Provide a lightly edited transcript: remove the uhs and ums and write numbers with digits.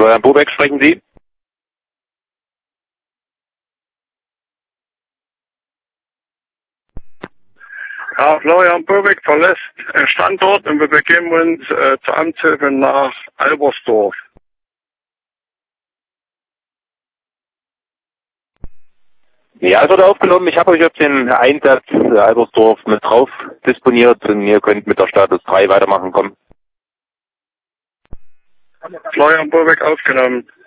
Florian Bobeck, sprechen Sie? Ja, Florian Bobeck verlässt den Standort und wir begeben uns zur Amtshilfe nach Albersdorf. Ja, es wird aufgenommen. Ich habe euch auf den Einsatz Albersdorf mit drauf disponiert und ihr könnt mit der Status 3 weitermachen, kommen. Florian Bobeck aufgenommen.